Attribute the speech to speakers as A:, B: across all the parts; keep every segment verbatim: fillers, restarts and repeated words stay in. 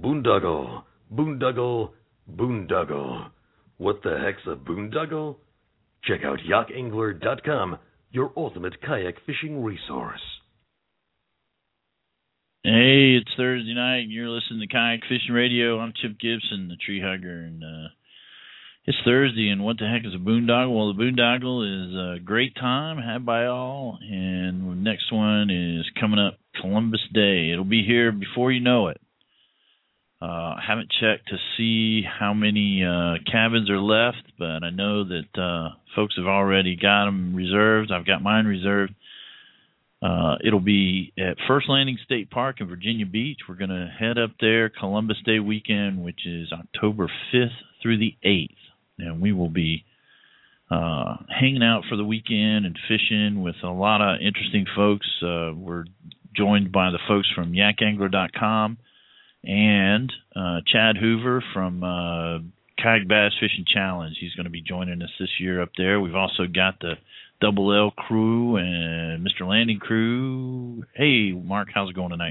A: Boondoggle, boondoggle, boondoggle. What the heck's a boondoggle? Check out yacht angler dot com, your ultimate kayak fishing resource.
B: Hey, it's Thursday night, and you're listening to Kayak Fishing Radio. I'm Chip Gibson, the tree hugger, and uh, it's Thursday, and what the heck is a boondoggle? Well, the boondoggle is a great time had by all, and the next one is coming up, Columbus Day. It'll be here before you know it. Uh, I haven't checked to see how many uh, cabins are left, but I know that uh, folks have already got them reserved. I've got mine reserved. Uh, it'll be at First Landing State Park in Virginia Beach. We're going to head up there Columbus Day weekend, which is October fifth through the eighth. And we will be uh, hanging out for the weekend and fishing with a lot of interesting folks. Uh, we're joined by the folks from yak angler dot com and uh, Chad Hoover from uh, Kayak Bass Fishing Challenge. He's going to be joining us this year up there. We've also got the Double L crew and Mister Landing crew. Hey, Mark, how's it going tonight?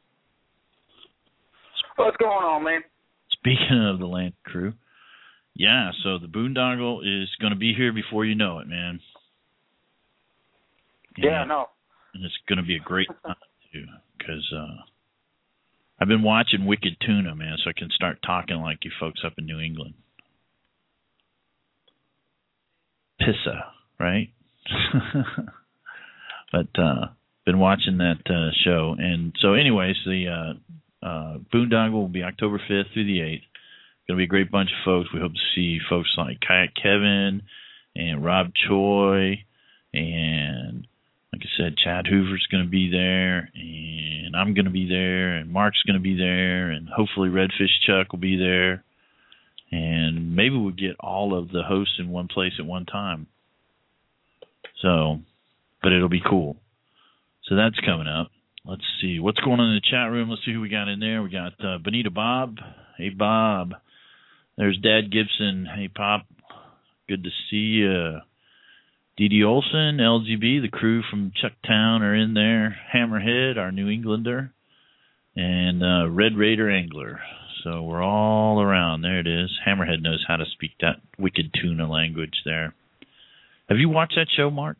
C: What's going on, man?
B: Speaking of the Landing crew, yeah, so the boondoggle is going to be here before you know it, man. And,
C: yeah, no.
B: And it's going to be a great time, too, because uh, I've been watching Wicked Tuna, man, so I can start talking like you folks up in New England. Pissa, right? But uh, been watching that uh, show. And so anyways, the uh, uh, boondoggle will be October fifth through the eighth. Going to be a great bunch of folks. We hope to see folks like Kayak Kevin and Rob Choi, and like I said, Chad Hoover's going to be there, and I'm going to be there, and Mark's going to be there, and hopefully Redfish Chuck will be there, and maybe we'll get all of the hosts in one place at one time. So, but it'll be cool. So that's coming up. Let's see what's going on in the chat room. Let's see who we got in there. We got uh, Bonita Bob. Hey, Bob. There's Dad Gibson. Hey, Pop. Good to see you. Dee Dee Olson, L G B, the crew from Chucktown are in there. Hammerhead, our New Englander, and uh, Red Raider Angler. So we're all around. There it is. Hammerhead knows how to speak that Wicked Tuna language there. Have you watched that show, Mark?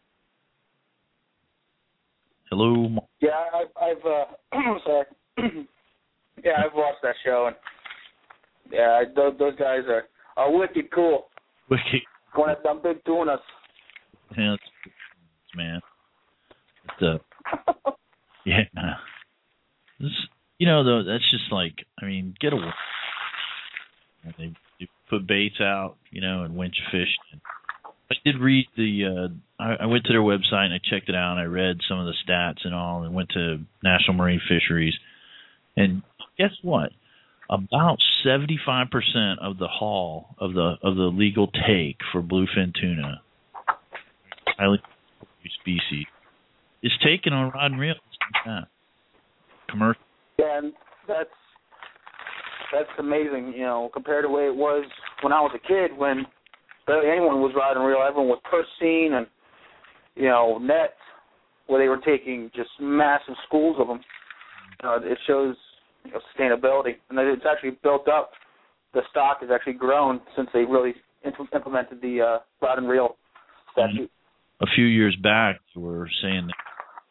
B: Hello, Mark.
C: Yeah, I've, I've uh, sorry. yeah, I've watched that show, and yeah, those, those guys are, are wicked cool.
B: Wicked.
C: Going at them big tunas.
B: Yeah, man. It's, uh, yeah. This, you know, though, that's just like, I mean, get away. They, they put baits out, you know, and winch fish. And I did read the, uh, I, I went to their website and I checked it out and I read some of the stats and all and went to National Marine Fisheries. And guess what? About seventy-five percent of the haul of the of the legal take for bluefin tuna, highly species, is taken on rod and reel. Yeah. Commercial.
C: Yeah, and that's that's amazing. You know, compared to the way it was when I was a kid, when barely anyone was rod and reel. Everyone was pristine and, you know, nets, where they were taking just massive schools of them. Uh, it shows, you know, sustainability, and that it's actually built up. The stock has actually grown since they really imp- implemented the uh, rod and reel statute.
B: A few years back, we were saying that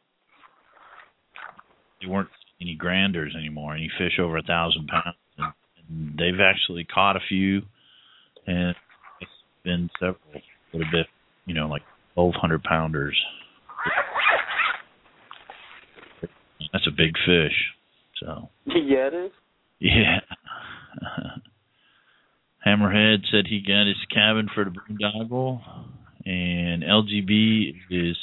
B: they weren't any granders anymore, any fish over a thousand pounds. And, and they've actually caught a few, and it's been several that have been, you know, like twelve hundred pounders. That's a big fish. So
C: yeah, it is.
B: Yeah. Hammerhead said he got his cabin for the boondoggle, and L G B is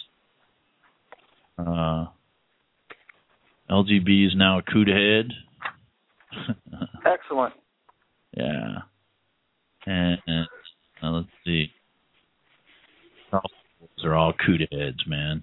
B: uh, L G B is now a CUDA head.
C: Excellent.
B: Yeah. And, and uh, let's see. Those are all CUDA heads, man.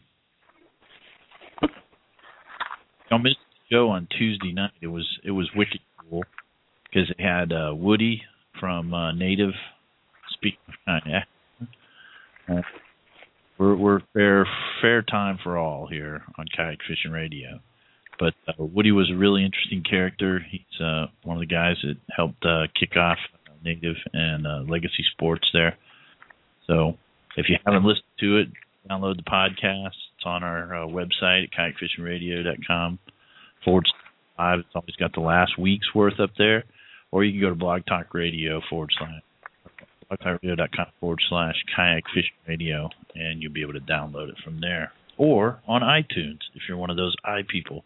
B: I missed the show on Tuesday night. It was it was wicked cool because it had uh, Woody from uh, Native. Speaking of China, uh, we're we're fair fair time for all here on Kayak Fishing Radio. But uh, Woody was a really interesting character. He's uh, one of the guys that helped uh, kick off Native and uh, Legacy Sports there. So if you haven't listened to it, download the podcast. It's on our uh, website at kayak fishing radio dot com forward slash five. It's always got the last week's worth up there. Or you can go to Blog Talk Radio forward slash blog talk radio dot com forward slash kayak fishing radio, and you'll be able to download it from there. Or on iTunes if you're one of those i people.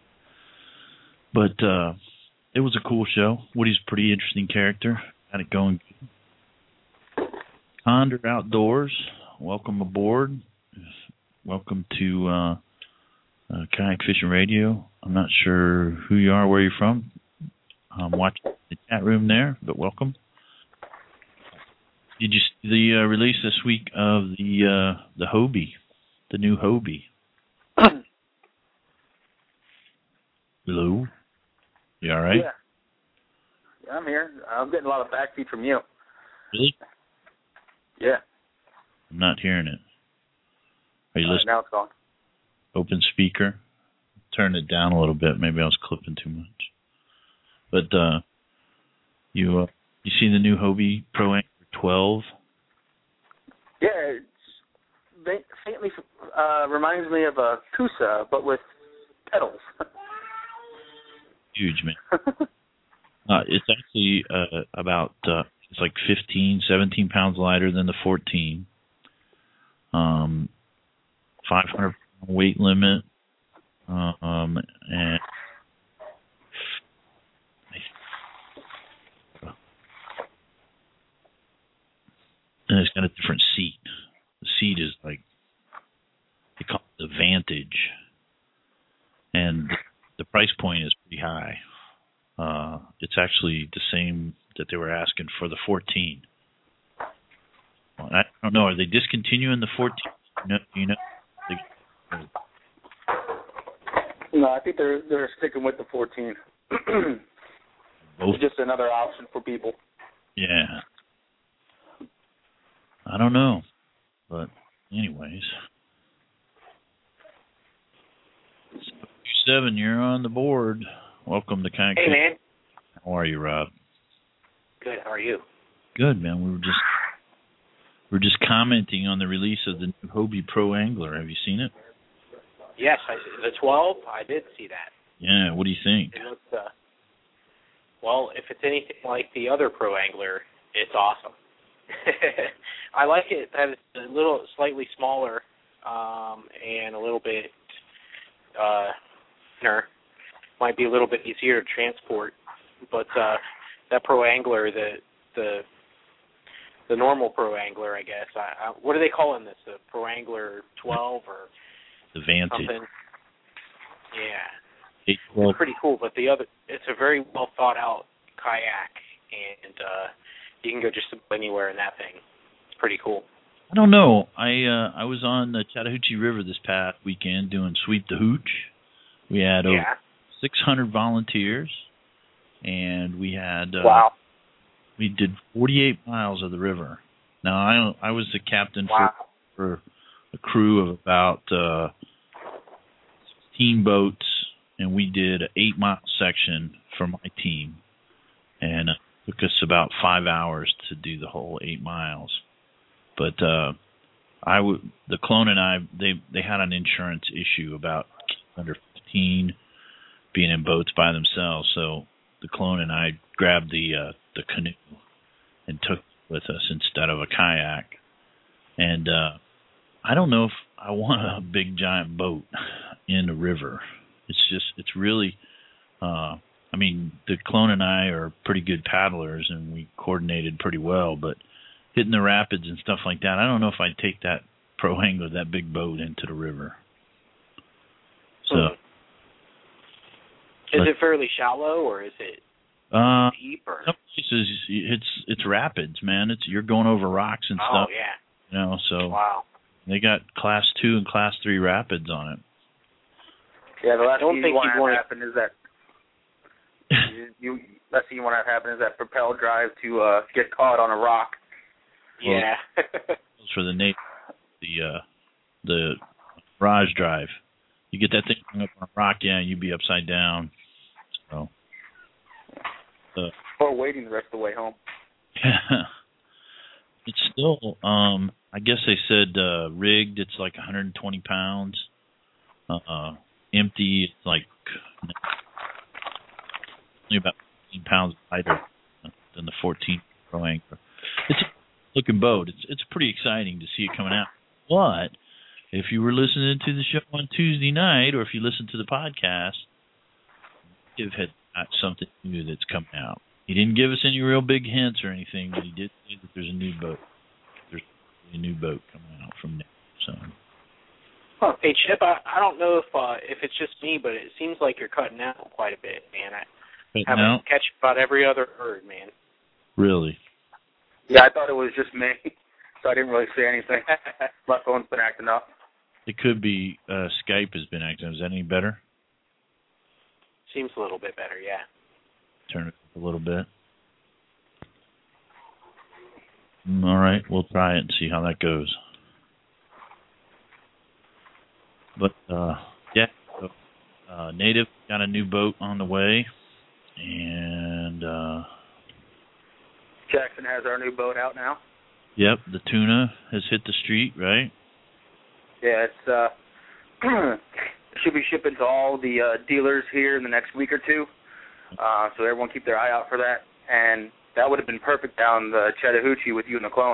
B: But uh, it was a cool show. Woody's a pretty interesting character. Got it going. Condor Outdoors, welcome aboard. Welcome to uh, uh, Kayak Fishing Radio. I'm not sure who you are, where you're from. I'm watching the chat room there, but welcome. Did you see the uh, release this week of the uh, the Hobie, the new Hobie? Hello? You all right?
C: Yeah. yeah. I'm here. I'm getting a lot of backbeat from you.
B: Really?
C: Yeah.
B: I'm not hearing it. Are you
C: uh,
B: listening?
C: Now it's gone.
B: Open speaker. Turn it down a little bit. Maybe I was clipping too much. But uh, you uh, you see the new Hobie Pro Angler twelve?
C: Yeah, it's faintly uh, reminds me of a Kusa, but with pedals.
B: Huge, man. uh, it's actually uh, about uh, it's like fifteen, seventeen pounds lighter than the fourteen. Um, five hundred pound weight limit, uh, um, and and it's got a different seat. The seat is like they call it the Vantage, and the price point is pretty high. Uh, it's actually the same that they were asking for the fourteen. Well, I don't know. Are they discontinuing the fourteen? You know, you know they,
C: no, I think they're they're sticking with the fourteen.
B: both.
C: It's just another option for people.
B: Yeah. I don't know, but anyways. Seven, you're on the board. Welcome to Kayak.
D: Hey, man.
B: How are you, Rob?
D: Good. How are you?
B: Good, man. We were just we were just commenting on the release of the new Hobie Pro Angler. Have you seen it?
D: Yes, I, the twelve. I did see that.
B: Yeah. What do you think?
D: It looks, uh, well, if it's anything like the other Pro Angler, it's awesome. I like it that it's a little slightly smaller um, and a little bit uh, thinner. Might be a little bit easier to transport, but uh, that Pro Angler, the the the normal Pro Angler, I guess. I, I, what are they calling this? The Pro Angler twelve or
B: the Vantage?
D: Something? Yeah,
B: eight twelve.
D: It's pretty cool. But the other, it's a very well thought out kayak, and uh, you can go just about anywhere in that thing. It's pretty cool.
B: I don't know. I uh, I was on the Chattahoochee River this past weekend doing Sweep the Hooch. We had over
D: yeah.
B: six hundred volunteers, and we had uh,
D: wow.
B: we did forty-eight miles of the river. Now I I was the captain
D: wow.
B: for, for a crew of about uh, sixteen boats, and we did an eight mile section for my team, and it took us about five hours to do the whole eight miles. But uh, I w- the clone and I they they had an insurance issue about under fifteen being in boats by themselves, so the clone and I grabbed the uh, the canoe and took it with us instead of a kayak. And uh, I don't know if I want a big giant boat in the river. It's just it's really. Uh, I mean, the clone and I are pretty good paddlers, and we coordinated pretty well, but hitting the rapids and stuff like that, I don't know if I'd take that Pro Angler, that big boat, into the river. So,
D: hmm. Is
B: but,
D: it fairly shallow, or is it
B: uh,
D: deep? Or?
B: Some places, it's it's rapids, man. It's you're going over rocks and
D: oh,
B: stuff.
D: Oh, yeah.
B: You know, so
D: wow.
B: They got class two and class three rapids on it.
C: Yeah, the last
D: I don't
C: thing
D: think
C: you want
D: you'd
C: to
D: wanna...
C: have happen is that you, you last thing you want to have happen is that propel drive to uh, get caught on a rock.
D: Yeah.
B: For the Nate, the uh, the barrage drive, You get that thing hung up on a rock, yeah, you'd be upside down. So, uh,
C: or waiting the rest of the way home.
B: It's still, um, I guess they said uh, rigged, it's like one hundred twenty pounds. Uh, empty, it's like only about fifteen pounds lighter than the fourteen Pro Angler. It's a looking boat. It's it's pretty exciting to see it coming out. But if you were listening to the show on Tuesday night, or if you listened to the podcast, you've had something new that's coming out. He didn't give us any real big hints or anything, but he did say that there's a new boat. There's a new boat coming out from there. So.
D: Huh. Hey Chip, I, I don't know if uh, if it's just me, but it seems like you're cutting out quite a bit, man. I have to catch about every other word, man.
B: Really?
C: Yeah, I thought it was just me, so I didn't really say anything. My phone's been acting up.
B: It could be uh, Skype has been acting. Is that any better?
D: Seems a little bit better, yeah.
B: Turn it up a little bit. All right, we'll try it and see how that goes. But, uh, yeah, so, uh, Native got a new boat on the way, and uh,
C: Jackson has our new boat out now.
B: Yep, the tuna has hit the street, right?
C: Yeah, it's uh, should be shipping to all the uh, dealers here in the next week or two. Uh, so everyone keep their eye out for that. And that would have been perfect down the Chattahoochee with you and the clone.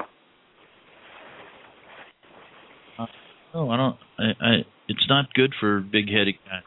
B: Uh, no, I don't. I, I. It's not good for big-headed guys.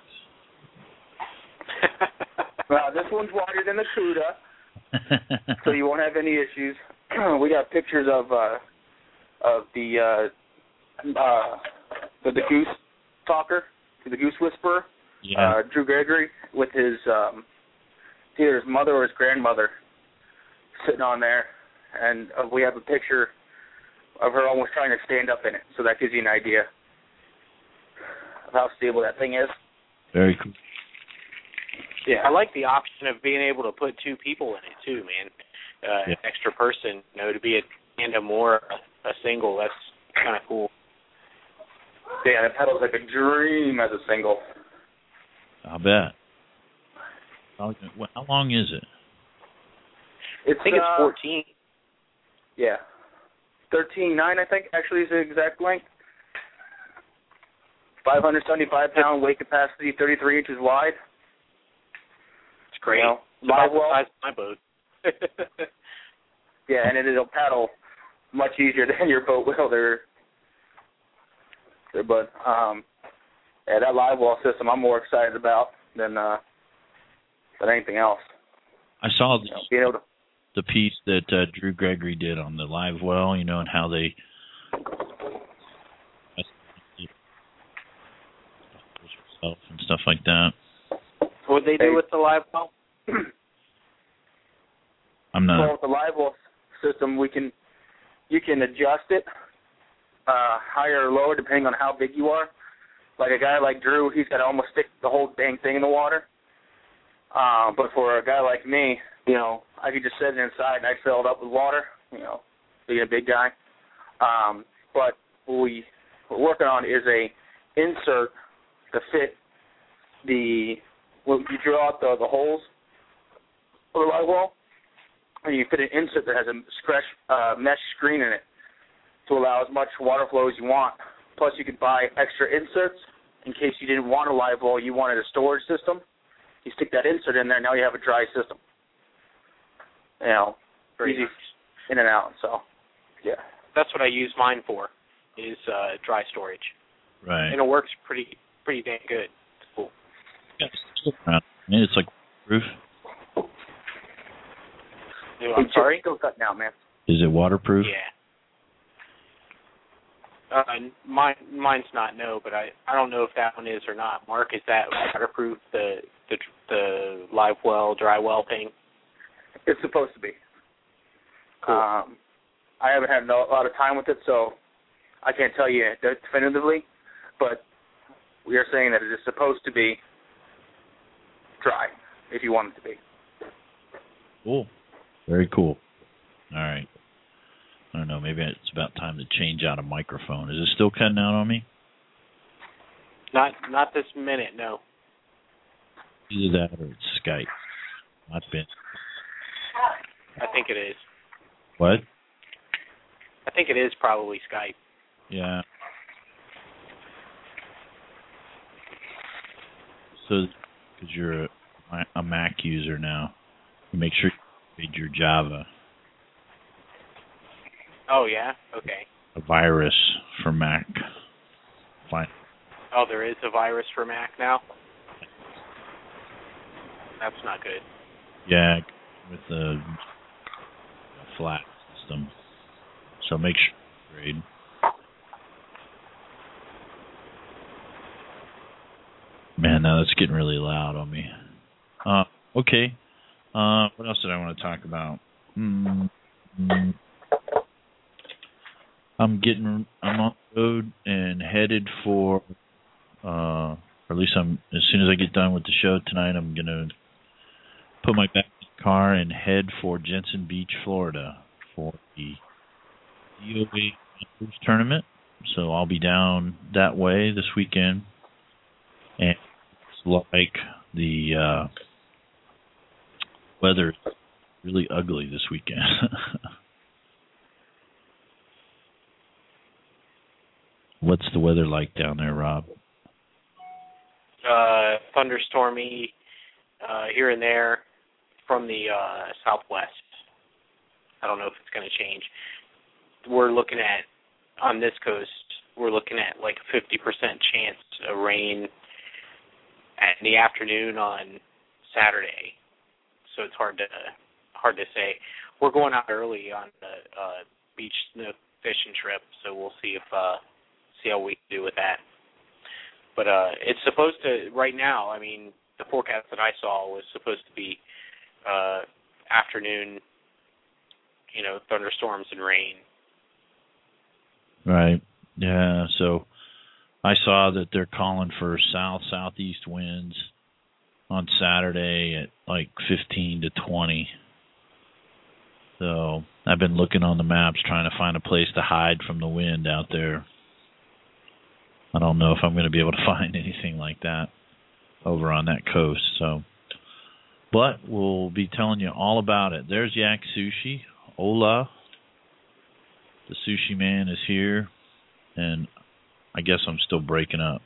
C: Well, this one's wider than the Cuda, so you won't have any issues. We got pictures of uh, of the uh, uh, the, the goose talker, the goose whisperer,
B: yeah.
C: uh, Drew Gregory, with his um, either his mother or his grandmother sitting on there, and uh, we have a picture of her almost trying to stand up in it. So that gives you an idea of how stable that thing is.
B: Very cool.
D: Yeah, I like the option of being able to put two people in it too, man. Uh,
B: yeah.
D: An extra person, you know, to be a tandem or a, a single. That's kind of cool.
C: Yeah, it pedals like a dream as a single.
B: I'll bet. How long is it?
C: It's,
D: I think it's
C: uh,
D: fourteen.
C: Yeah. thirteen nine, I think, actually is the exact length. five hundred seventy-five pound weight capacity, thirty-three inches wide.
D: It's great.
C: You know,
D: it's about
C: live well.
D: the size of my boat.
C: Yeah, and it, it'll paddle much easier than your boat will. There, there, but um, yeah, that live well system I'm more excited about than uh, than anything else.
B: I saw the,
C: you know, being able to,
B: the piece that uh, Drew Gregory did on the live well, you know, and how they and stuff like that.
D: What they do
C: hey.
D: with the live well?
B: I'm not.
C: Well, with the live well system, we can you can adjust it uh, higher or lower depending on how big you are. Like a guy like Drew, he's got to almost stick the whole dang thing in the water. Uh, but for a guy like me, you know, I could just sit inside and I fill it up with water. You know, being a big guy. Um, but what we we're working on is a insert to fit the when you draw out the, the holes for the live well, and you fit an insert that has a scratch, uh, mesh screen in it to allow as much water flow as you want. Plus, you could buy extra inserts in case you didn't want a live well, you wanted a storage system. You stick that insert in there, now you have a dry system. You know,
D: Very
C: easy
D: nice.
C: in and out. So, yeah.
D: That's what I use mine for, is uh, dry storage.
B: Right.
D: And it works pretty pretty dang good. It's cool.
B: Yeah, it's like roof.
D: I'm sorry?
C: Still cutting out, man.
B: Is it waterproof?
D: Yeah. Uh, mine, mine's not, no, but I, I don't know if that one is or not. Mark, is that waterproof, the the, the live well, dry well thing?
C: It's supposed to be.
D: Cool.
C: Um, I haven't had a lot of time with it, so I can't tell you definitively, but we are saying that it is supposed to be dry, if you want it to be.
B: Cool. Very cool. All right. I don't know. Maybe it's about time to change out a microphone. Is it still cutting out on me?
D: Not not this minute, no.
B: Either that or it's Skype. Not been.
D: I think it is.
B: What?
D: I think it is probably Skype.
B: Yeah. So, because you're a, a Mac user now, you make sure you read your Java.
D: Oh, yeah? Okay.
B: A virus for Mac. Fine.
D: Oh, there is a virus for Mac now? That's not good.
B: Yeah, with the flat system. So make sure you read. Man, now that's getting really loud on me. Uh, okay. Uh, what else did I want to talk about? Mm-hmm. I'm getting, I'm on the road and headed for, uh, or at least I'm, as soon as I get done with the show tonight, I'm going to put my back in the car and head for Jensen Beach, Florida for the D O A tournament. So I'll be down that way this weekend. And it's like the uh, weather is really ugly this weekend. What's the weather like down there, Rob?
D: Uh, thunderstormy uh, here and there from the uh, southwest. I don't know if it's going to change. We're looking at, on this coast, we're looking at like a fifty percent chance of rain in the afternoon on Saturday. So it's hard to hard to say. We're going out early on the uh, beach snook fishing trip, so we'll see if uh, see how we do with that. But uh, it's supposed to, right now, I mean, the forecast that I saw was supposed to be uh, afternoon, you know, thunderstorms and rain.
B: Right. Yeah, so I saw that they're calling for south, southeast winds on Saturday at like fifteen to twenty. So I've been looking on the maps trying to find a place to hide from the wind out there. I don't know if I'm going to be able to find anything like that over on that coast. So, but we'll be telling you all about it. There's Yak Sushi. Hola. The sushi man is here, and I guess I'm still breaking up.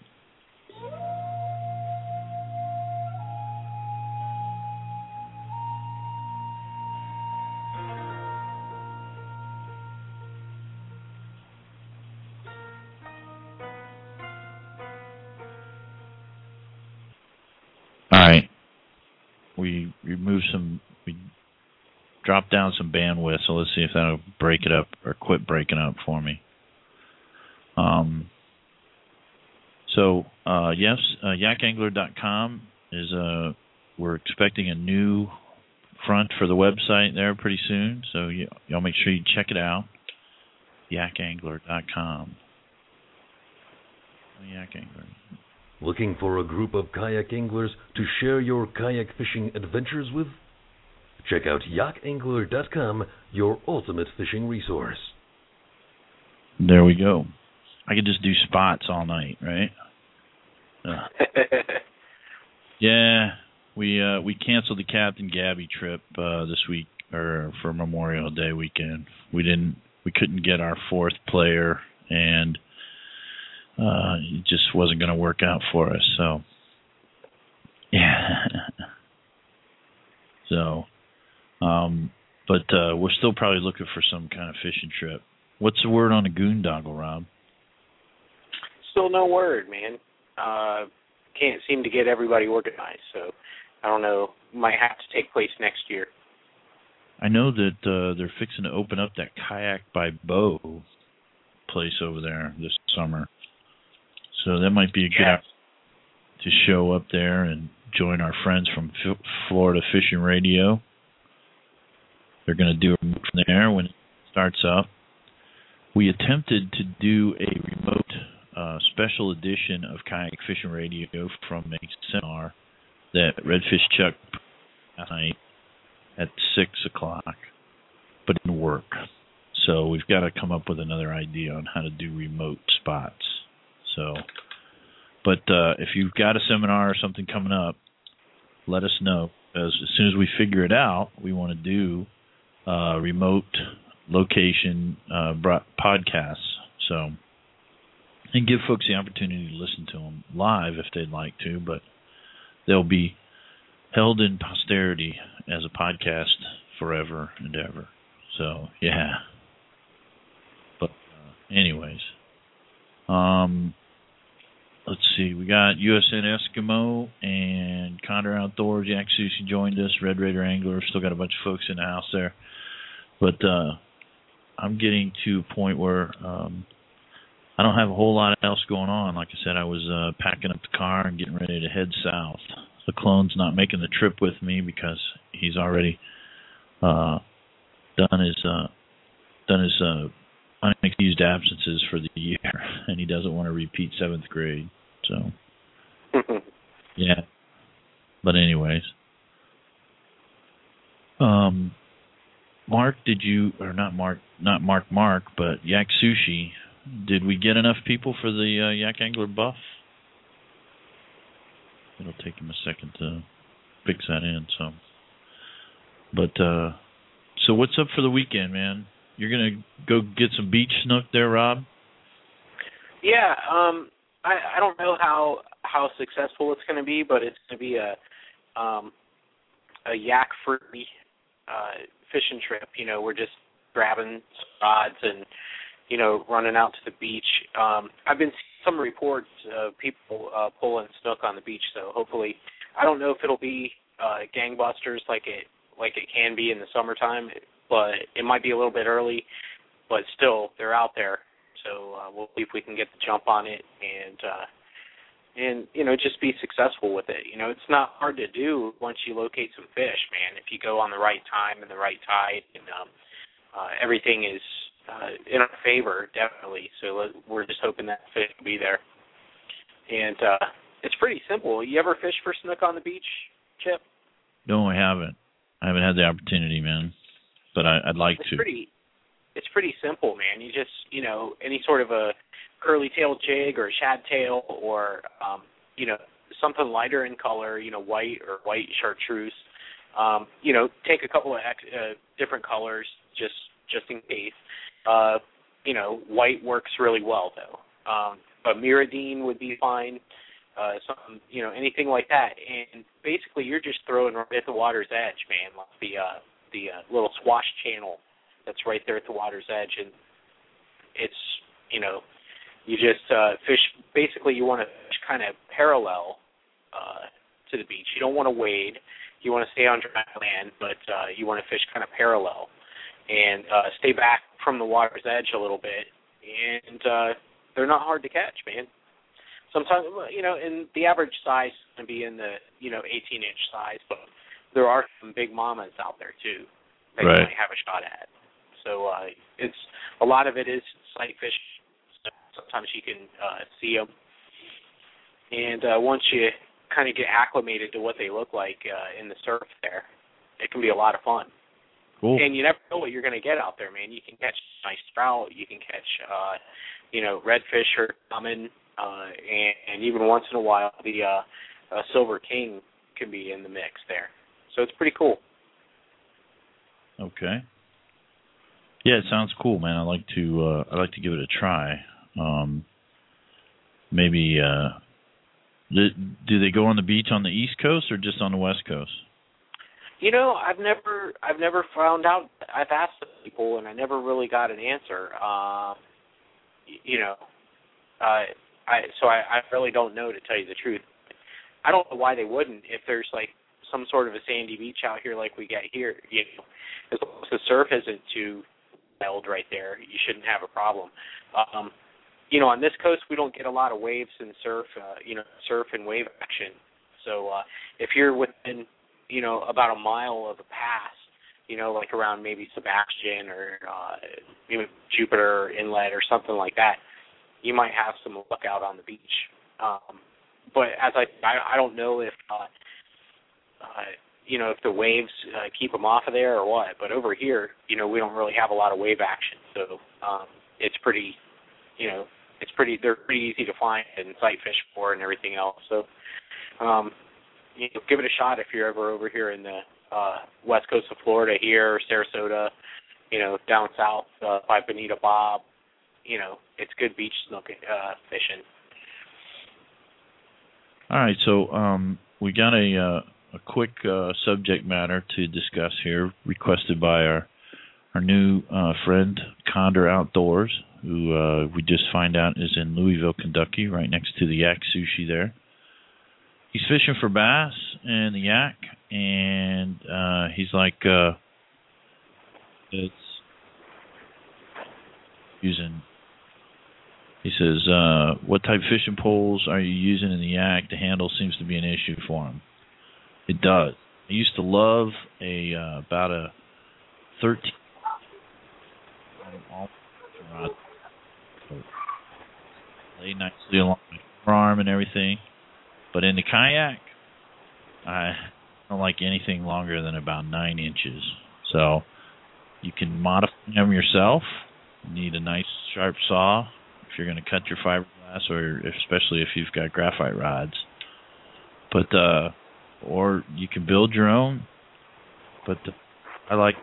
B: All right. We removed some, we dropped down some bandwidth, so let's see if that'll break it up or quit breaking up for me. Um. So, uh, yes, uh, yak angler dot com is, uh, we're expecting a new front for the website there pretty soon, so y- y'all make sure you check it out, yak angler dot com. Yak Angler.
A: Looking for a group of kayak anglers to share your kayak fishing adventures with? Check out yak angler dot com, your ultimate fishing resource.
B: There we go. I could just do spots all night, right? Uh, yeah, we uh, we canceled the Captain Gabby trip uh, this week, or for Memorial Day weekend. We didn't, we couldn't get our fourth player, and uh, it just wasn't going to work out for us. So, yeah. so, um, but uh, we're still probably looking for some kind of fishing trip. What's the word on the Goondoggle, Rob?
D: Still no word, man. Uh, can't seem to get everybody organized, so I don't know. Might have to take place next year.
B: I know that uh, they're fixing to open up that Kayak by Bo place over there this summer. So that might be a good
D: Yeah.
B: opportunity to show up there and join our friends from F- Florida Fishing Radio. They're going to do a move from there when it starts up. We attempted to do a remote uh, special edition of Kayak Fishing Radio from a seminar that Redfish Chuck put last night at six o'clock, but it didn't work. So we've got to come up with another idea on how to do remote spots. So But uh, if you've got a seminar or something coming up, let us know. Because as soon as we figure it out, we want to do uh, remote location uh, podcasts. So, and give folks the opportunity to listen to them live if they'd like to, but they'll be held in posterity as a podcast forever and ever. So, yeah. But uh, anyways, um, let's see. We got U S N Eskimo and Condor Outdoors. Yak Sushi joined us. Red Raider Angler. Still got a bunch of folks in the house there. But uh, I'm getting to a point where um, I don't have a whole lot else going on. Like I said, I was uh, packing up the car and getting ready to head south. The clone's not making the trip with me because he's already uh, done his uh, done his uh, unexcused absences for the year, and he doesn't want to repeat seventh grade. So, yeah. But anyways, um, Mark, did you or not Mark, not Mark, Mark, but Yak Sushi? Did we get enough people for the uh, Yak Angler Buff? It'll take him a second to fix that in. So, but uh, so what's up for the weekend, man? You're gonna go get some beach snook there, Rob?
D: Yeah, um, I, I don't know how how successful it's going to be, but it's going to be a um, a yak-free uh, fishing trip. You know, we're just grabbing rods and you know running out to the beach. Um, I've been seeing some reports of people uh, pulling snook on the beach, so hopefully, I don't know if it'll be uh, gangbusters like it like it can be in the summertime, but it might be a little bit early. But still, they're out there, so uh, we'll see if we can get the jump on it and uh, and you know just be successful with it. You know, it's not hard to do once you locate some fish, man. If you go on the right time and the right tide, and um, uh, everything is uh, in our favor, definitely. So we're just hoping that fish will be there. And uh, it's pretty simple. You ever fish for snook on the beach, Chip?
B: No, I haven't. I haven't had the opportunity, man. But I, I'd like
D: it's
B: to.
D: Pretty, it's pretty simple, man. You just, you know, any sort of a curly-tailed jig or a shad tail or, um, you know, something lighter in color, you know, white or white chartreuse. Um, you know, take a couple of uh, different colors just just in case. Uh, you know, white works really well, though. Um, but Miradine would be fine. Uh, some, you know, anything like that. And basically, you're just throwing right at the water's edge, man, like the uh, the uh, little swash channel that's right there at the water's edge. And it's, you know, you just uh, fish. Basically, you want to fish kind of parallel uh, to the beach. You don't want to wade. You want to stay on dry land, but uh, you want to fish kind of parallel and uh, stay back from the water's edge a little bit. And uh, they're not hard to catch, man. Sometimes, you know, and the average size is going to be in the, you know, eighteen-inch size, but there are some big mamas out there, too, that
B: right.
D: you might have a shot at. So uh, it's a lot of it is sight fishing. So sometimes you can uh, see them. And uh, once you kind of get acclimated to what they look like uh, in the surf there, it can be a lot of fun.
B: Cool.
D: And you never know what you're going to get out there, man. You can catch nice trout. You can catch, uh, you know, redfish or common. Uh, and, and even once in a while, the uh, uh, Silver King can be in the mix there. So it's pretty cool.
B: Okay. Yeah, it sounds cool, man. I like to uh, I like to give it a try. Um, maybe uh, do, do they go on the beach on the East Coast or just on the West Coast?
D: You know, I've never I've never found out. I've asked people, and I never really got an answer. Um, you know, uh, I so I, I really don't know, to tell you the truth. I don't know why they wouldn't. If there's like some sort of a sandy beach out here like we got here, you know, as long as the surf isn't too wild right there, you shouldn't have a problem. Um, you know, on this coast we don't get a lot of waves and surf, uh, you know, surf and wave action. So uh, if you're within, you know, about a mile of a pass, you know, like around maybe Sebastian or uh, you know, Jupiter Inlet or something like that, you might have some luck out on the beach. Um, but as I, I, I don't know if, uh, uh, you know, if the waves uh, keep them off of there or what. But over here, you know, we don't really have a lot of wave action, so um, it's pretty, you know, it's pretty they're pretty easy to find and sight fish for and everything else. So um, you know, give it a shot if you're ever over here in the uh, west coast of Florida here, Sarasota, you know, down south uh, by Bonita Bob. You know, it's good beach snook uh, fishing.
B: All right, so um, we got a uh, a quick uh, subject matter to discuss here, requested by our our new uh, friend Condor Outdoors, who uh, we just find out is in Louisville, Kentucky, right next to the Yak Sushi there. He's fishing for bass and the yak, and uh, he's like, uh, it's using. He says, uh, what type of fishing poles are you using in the yak? The handle seems to be an issue for him. It does. I used to love a uh, about a thirteen rod. Lay nicely along my forearm and everything. But in the kayak, I don't like anything longer than about nine inches. So you can modify them yourself. You need a nice sharp saw if you're going to cut your fiberglass, or especially if you've got graphite rods. But uh, or you can build your own. But the, I like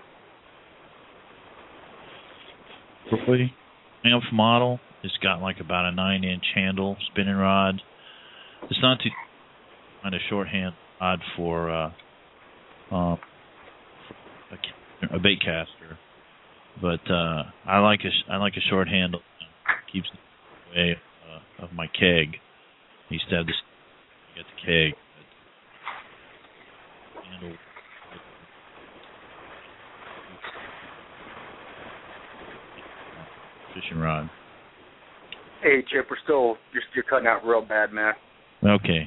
B: the Triumph model. It's got like about a nine-inch handle spinning rod. It's not too kind of shorthand rod for uh, uh, a, a bait caster, but uh, I like a I like a short handle. It keeps it away uh, of my keg. I used to have this get the keg. Handle. Fishing rod.
C: Hey, Chip, we're still just you're cutting out real bad, man.
B: Okay.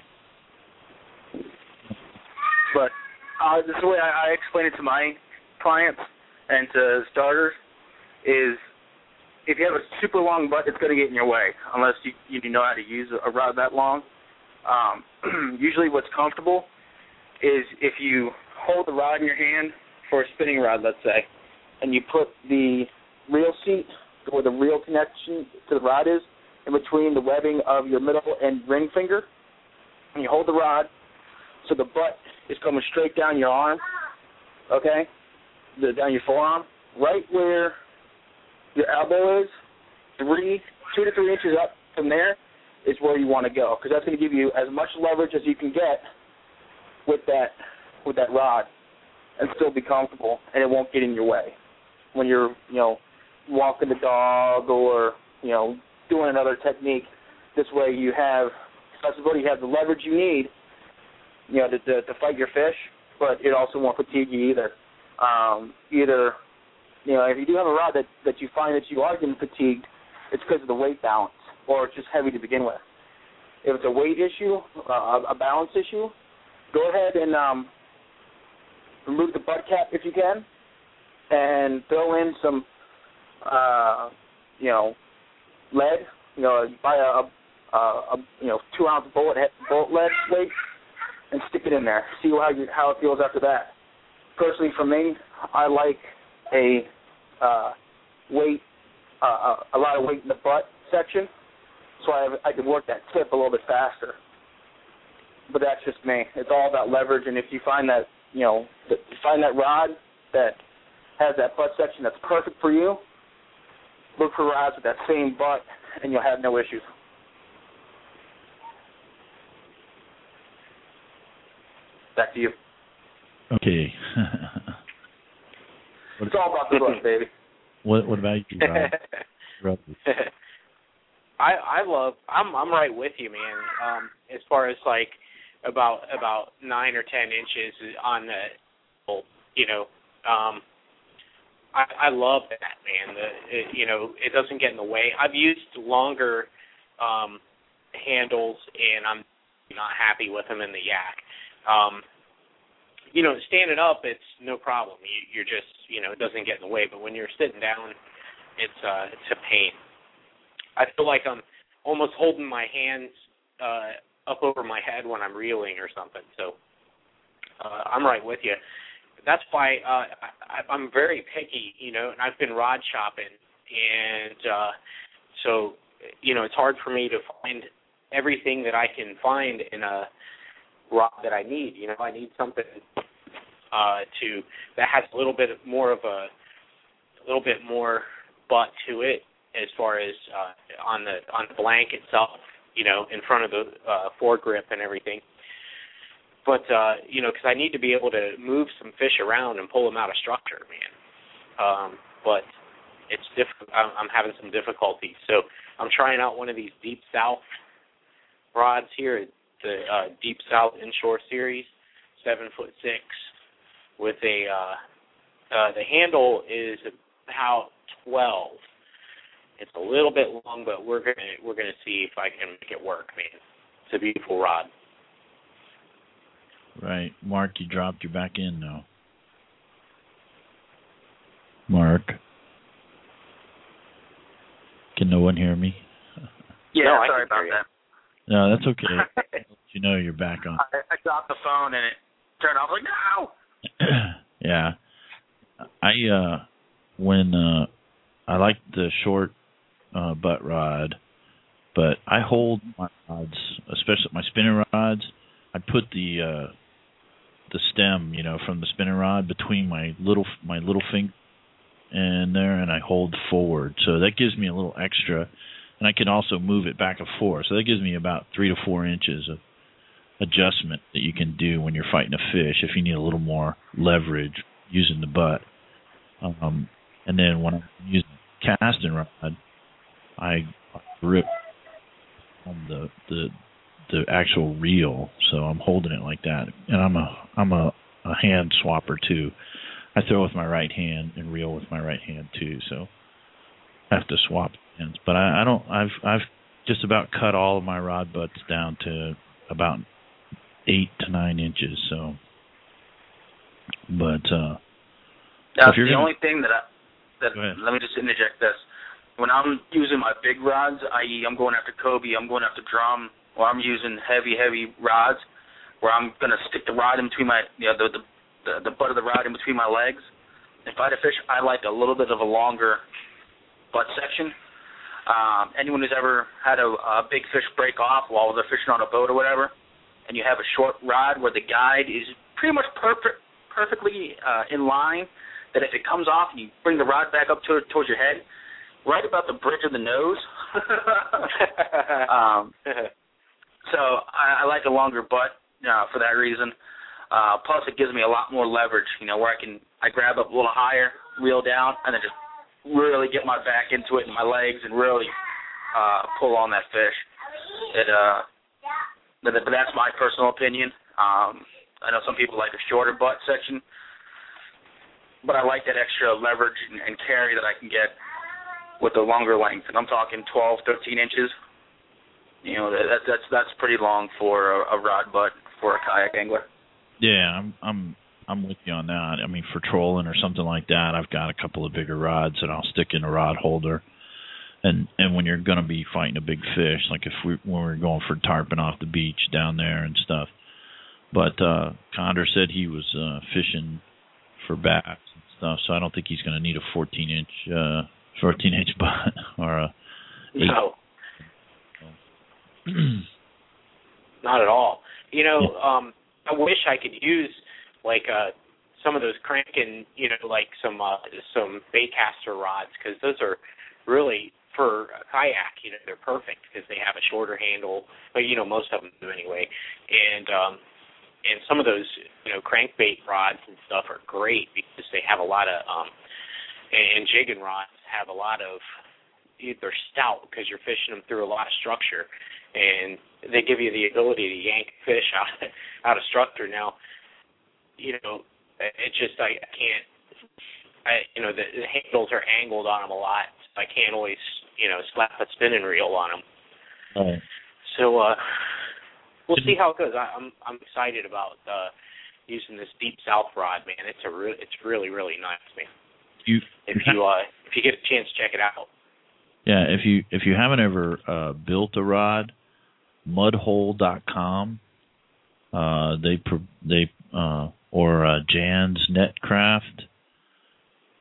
C: But uh, this is the way I, I explain it to my clients and to starters is if you have a super long butt, it's going to get in your way unless you, you know how to use a rod that long. Um, usually what's comfortable is if you hold the rod in your hand for a spinning rod, let's say, and you put the reel seat where the reel connection to the rod is in between the webbing of your middle and ring finger, and you hold the rod so the butt is coming straight down your arm, okay, the, down your forearm, right where your elbow is, three, two to three inches up from there is where you want to go, because that's going to give you as much leverage as you can get with that with that rod and still be comfortable, and it won't get in your way when you're, you know, walking the dog or, you know, doing another technique. This way you have flexibility, you have the leverage you need, you know, to, to, to fight your fish, but it also won't fatigue you either. Um, either, you know, if you do have a rod that, that you find that you are getting fatigued, it's because of the weight balance, or it's just heavy to begin with. If it's a weight issue, uh, a balance issue, go ahead and um, remove the butt cap if you can, and throw in some, uh, you know, lead. You know, buy a, a, a you know two ounce bullet bullet lead weight and stick it in there. See how you, how it feels after that. Personally, for me, I like a uh, weight, uh, a lot of weight in the butt section, so I I can work that tip a little bit faster. But that's just me. It's all about leverage, and if you find that you know that you find that rod that has that butt section that's perfect for you, look for rods with that same butt, and you'll have no issues. Back to you.
B: Okay.
C: It's all about the butt, baby.
B: What What about you, Rob?
D: I I love. I'm I'm right with you, man. Um, as far as like about about nine or ten inches on the, you know, um, I I love that, man. The it, you know it doesn't get in the way. I've used longer um, handles, and I'm not happy with them in the yak. Um, you know, standing up, it's no problem. You, you're just, you know, it doesn't get in the way. But when you're sitting down, it's uh, it's a pain. I feel like I'm almost holding my hands uh, up over my head when I'm reeling or something. So uh, I'm right with you. That's why uh, I, I'm very picky, you know, and I've been rod shopping. And uh, so you know, it's hard for me to find everything that I can find in a rod that I need. You know, I need something uh, to that has a little bit more of a, a little bit more butt to it as far as uh, on the on the blank itself. You know, in front of the uh, foregrip and everything. But uh, you know, because I need to be able to move some fish around and pull them out of structure, man. Um, but it's diff- I'm, I'm having some difficulties. So I'm trying out one of these Deep South rods here, the uh, Deep South Inshore Series, seven foot six, with a uh, uh, the handle is about twelve. It's a little bit long, but we're gonna we're gonna see if I can make it work, man. It's a beautiful rod.
B: Right, Mark, you dropped your back in now. Mark, can no one hear me?
C: Yeah,
D: no,
C: sorry about that.
B: No, that's okay. You know you're back on.
C: I, I dropped the phone and it turned off. Like, no.
B: Yeah, I uh, when uh, I like the short uh, butt rod, but I hold my rods, especially my spinning rods. I put the uh, the stem, you know, from the spinning rod between my little my little finger and there, and I hold forward. So that gives me a little extra, and I can also move it back and forth. So that gives me about three to four inches of adjustment that you can do when you're fighting a fish if you need a little more leverage using the butt. Um, and then when I'm using casting rod, I grip on the the the actual reel, so I'm holding it like that. And I'm a I'm a, a hand swapper too. I throw with my right hand and reel with my right hand too, so I have to swap hands. But I, I don't I've I've just about cut all of my rod butts down to about eight to nine inches. So, but uh,
C: That's
B: if you're
C: the
B: gonna,
C: only thing that I that let me just interject this. When I'm using my big rods, that is, I'm going after Kobe, I'm going after drum, or I'm using heavy, heavy rods, where I'm going to stick the rod in between my, you know, the, the the butt of the rod in between my legs. If I had a fish, I like a little bit of a longer butt section. Um, anyone who's ever had a, a big fish break off while they're fishing on a boat or whatever, and you have a short rod where the guide is pretty much perfect, perfectly uh, in line, that if it comes off and you bring the rod back up to, towards your head, right about the bridge of the nose. um, so I, I like a longer butt uh, for that reason. Uh, plus, it gives me a lot more leverage, you know, where I can I grab up a little higher, reel down, and then just really get my back into it and my legs and really uh, pull on that fish. It, uh, but, but that's my personal opinion. Um, I know some people like a shorter butt section, but I like that extra leverage and, and carry that I can get with the longer length. And I'm talking twelve, thirteen inches. You know, that, that's that's pretty long for a, a rod butt for a kayak angler.
B: Yeah, I'm I'm I'm with you on that. I mean, for trolling or something like that, I've got a couple of bigger rods that I'll stick in a rod holder. And and when you're going to be fighting a big fish, like if we when we're going for tarpon off the beach down there and stuff. But uh, Condor said he was uh, fishing for bass and stuff, so I don't think he's going to need a fourteen inch uh, fourteen inch butt or a eight.
D: No. Not at all. You know,
B: Yeah.
D: um, I wish I could use like uh, some of those cranking, you know, like some uh, some baitcaster rods, because those are really, for a kayak, you know, they're perfect because they have a shorter handle, but you know, most of them do anyway. And um, and some of those, you know, crankbait rods and stuff are great because they have a lot of, um, and jigging rods have a lot of, they're stout because you're fishing them through a lot of structure, and they give you the ability to yank fish out out of structure. Now, you know, it's just I, I can't, I you know, the, the handles are angled on them a lot. So I can't always, you know, slap a spinning reel on them.
B: Right.
D: So uh, we'll see how it goes. I, I'm I'm excited about uh, using this Deep South rod, man. It's a re- it's really really nice, man.
B: You
D: if you uh if you get a chance, check it out.
B: Yeah, if you if you haven't ever uh, built a rod, mudhole dot com, uh, they they uh, or uh, Jan's Netcraft,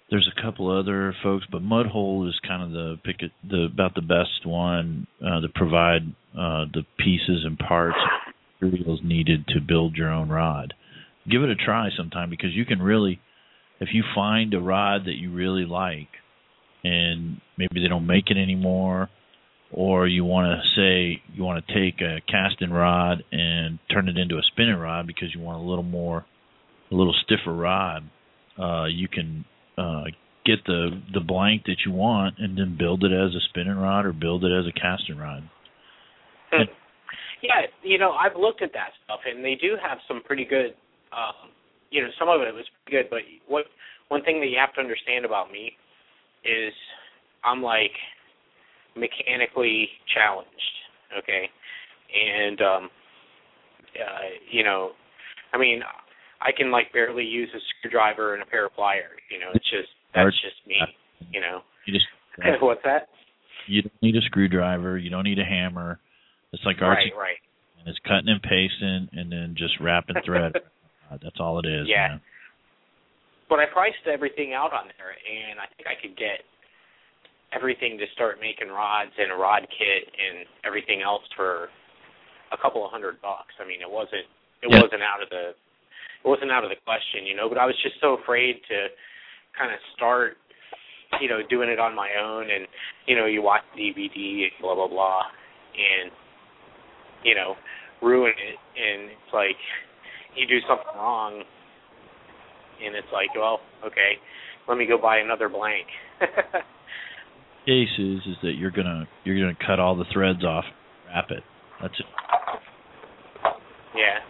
B: there's a couple other folks, but Mudhole is kind of the pick it, the about the best one uh, to provide uh, the pieces and parts, materials needed to build your own rod. Give it a try sometime, because you can really, if you find a rod that you really like, and maybe they don't make it anymore, or you want to say you want to take a casting rod and turn it into a spinning rod because you want a little more, a little stiffer rod, uh, you can uh, get the the blank that you want and then build it as a spinning rod or build it as a casting rod.
D: Hmm. Yeah, you know, I've looked at that stuff, and they do have some pretty good, um, you know, some of it was pretty good, but what one thing that you have to understand about me is I'm like mechanically challenged, okay? And, um, uh, you know, I mean, I can like barely use a screwdriver and a pair of pliers, you know, it's just, that's just me, you know.
B: You just,
D: What's that?
B: You don't need a screwdriver, you don't need a hammer. It's like arching,
D: right, right.
B: And it's cutting and pasting and then just wrapping thread. That's all it is.
D: Yeah.
B: Man.
D: But I priced everything out on there, and I think I could get everything to start making rods and a rod kit and everything else for a couple of hundred bucks. I mean, it wasn't it yeah. wasn't out of the it wasn't out of the question, you know. But I was just so afraid to kind of start, you know, doing it on my own, and you know, you watch D V D and blah blah blah, and you know, ruin it, and it's like you do something wrong, and it's like, well, okay, let me go buy another blank.
B: Case is is that you're gonna you're gonna cut all the threads off, wrap it. That's it.
D: Yeah.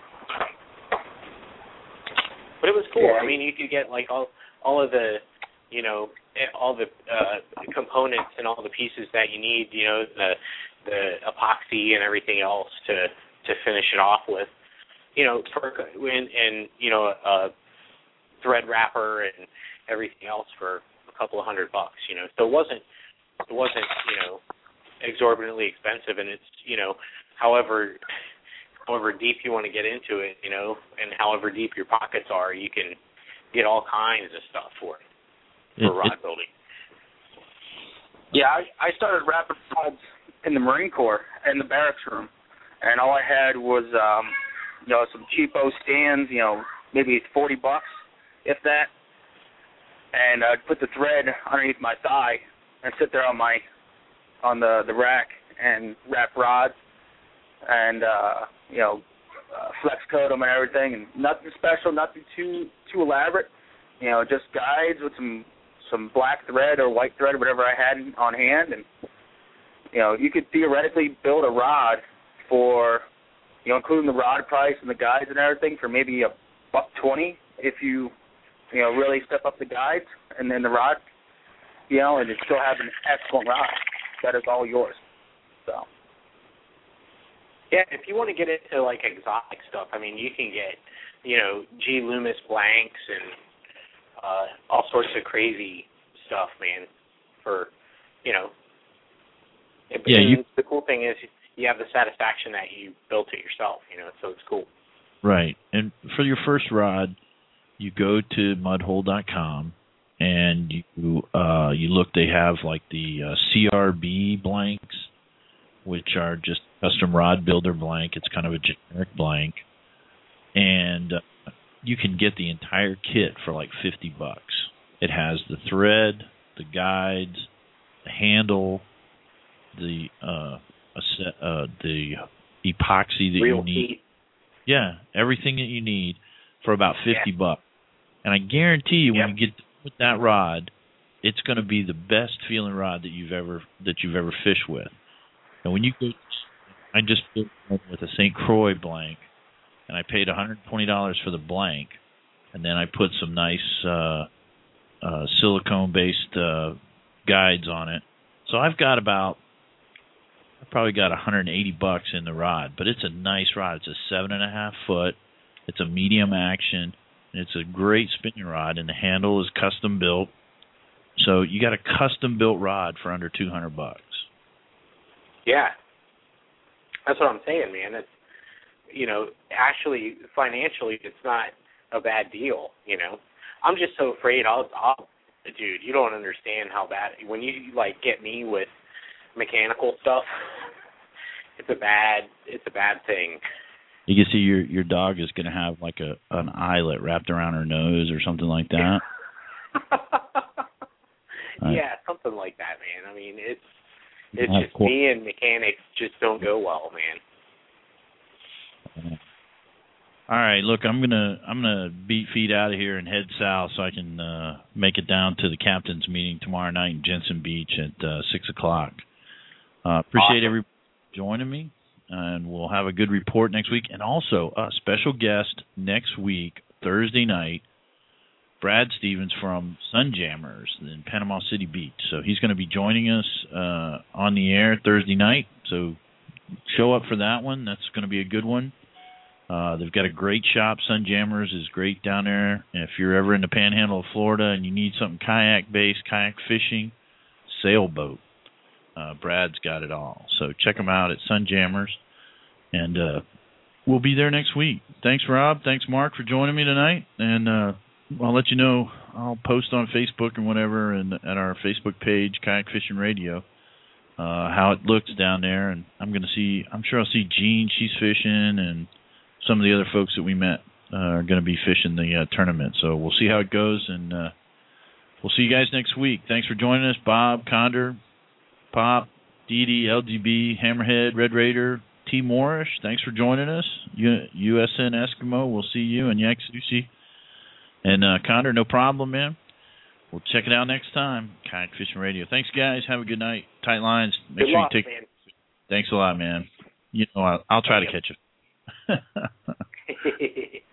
D: But it was cool. I mean, you could get like all all of the, you know, all the uh, components and all the pieces that you need. You know, the the epoxy and everything else to to finish it off with. You know, for and, and you know a thread wrapper and everything else for a couple of hundred bucks. You know, so it wasn't. It wasn't, you know, exorbitantly expensive, and it's, you know, however, however deep you want to get into it, you know, and however deep your pockets are, you can get all kinds of stuff for it, for
B: it,
D: rod
B: it,
D: building.
C: Yeah, I, I started wrapping rods in the Marine Corps in the barracks room, and all I had was, um, you know, some cheapo stands, you know, maybe forty bucks, if that, and I'd put the thread underneath my thigh and sit there on my on the, the rack and wrap rods and uh, you know uh, flex coat them and everything, and nothing special, nothing too too elaborate. You know, just guides with some some black thread or white thread, whatever I had on hand, and you know you could theoretically build a rod for, you know, including the rod price and the guides and everything, for maybe a buck twenty if you you know really step up the guides and then the rod. You know, and it still have an excellent rod that is all yours. So,
D: yeah, if you want to get into like exotic stuff, I mean, you can get, you know, G. Loomis blanks and uh, all sorts of crazy stuff, man. For, you know,
B: yeah. You,
D: the cool thing is you have the satisfaction that you built it yourself. You know, so it's cool.
B: Right, and for your first rod, you go to mudhole dot com. And you uh, you look, they have like the uh, C R B blanks, which are just custom rod builder blank. It's kind of a generic blank. And uh, you can get the entire kit for like fifty bucks. It has the thread, the guides, the handle, the uh, a set, uh, the epoxy that
D: Real
B: you need.
D: heat.
B: Yeah, everything that you need for about fifty yeah. bucks. And I guarantee you,
D: yep.
B: when you get with that rod, it's going to be the best feeling rod that you've ever that you've ever fished with. And when you go, I just built one with a Saint Croix blank, and I paid one hundred twenty dollars for the blank, and then I put some nice uh, uh, silicone-based uh, guides on it. So I've got about, I've probably got one hundred eighty bucks in the rod, but it's a nice rod. It's a seven and a half foot. It's a medium action. It's a great spinning rod, and the handle is custom built. So you got a custom built rod for under two hundred bucks.
D: Yeah, that's what I'm saying, man. It's, you know, actually financially, it's not a bad deal. You know, I'm just so afraid I'll I'll dude, you don't understand how bad. When you like get me with mechanical stuff, it's a bad, it's a bad thing.
B: You can see your your dog is going to have like a an eyelet wrapped around her nose or something like that.
D: Yeah, uh, something like that, man. I mean, it's it's just
B: cool.
D: me and mechanics just don't go well, man.
B: All right, look, I'm gonna I'm gonna beat feet out of here and head south so I can uh, make it down to the captain's meeting tomorrow night in Jensen Beach at uh, six o'clock. Uh, appreciate
D: Awesome.
B: everybody joining me, and we'll have a good report next week. And also a special guest next week, Thursday night, Brad Stevens from Sunjammers in Panama City Beach. So he's going to be joining us uh, on the air Thursday night. So show up for that one. That's going to be a good one. Uh, they've got a great shop. Sunjammers is great down there. And if you're ever in the Panhandle of Florida and you need something kayak-based, kayak fishing, sailboat, uh, Brad's got it all. So check them out at Sunjammers. And uh, we'll be there next week. Thanks, Rob. Thanks, Mark, for joining me tonight. And uh, I'll let you know. I'll post on Facebook and whatever and at our Facebook page, Kayak Fishing Radio, uh, how it looks down there. And I'm going to see, I'm sure I'll see Jean. She's fishing, and some of the other folks that we met uh, are going to be fishing the uh, tournament. So we'll see how it goes, and uh, we'll see you guys next week. Thanks for joining us, Bob, Condor, Pop, Dee Dee, L G B, Hammerhead, Red Raider, T. Morris. Thanks for joining us. U- USN Eskimo, we'll see you, and Yak Sushi. And uh, Condor, no problem, man. We'll check it out next time. Kayak Fishing Radio. Thanks, guys. Have a good night. Tight lines. Make
D: Good
B: sure
D: luck,
B: you take.
D: man.
B: Thanks a lot, man. You know, I'll, I'll try to catch you.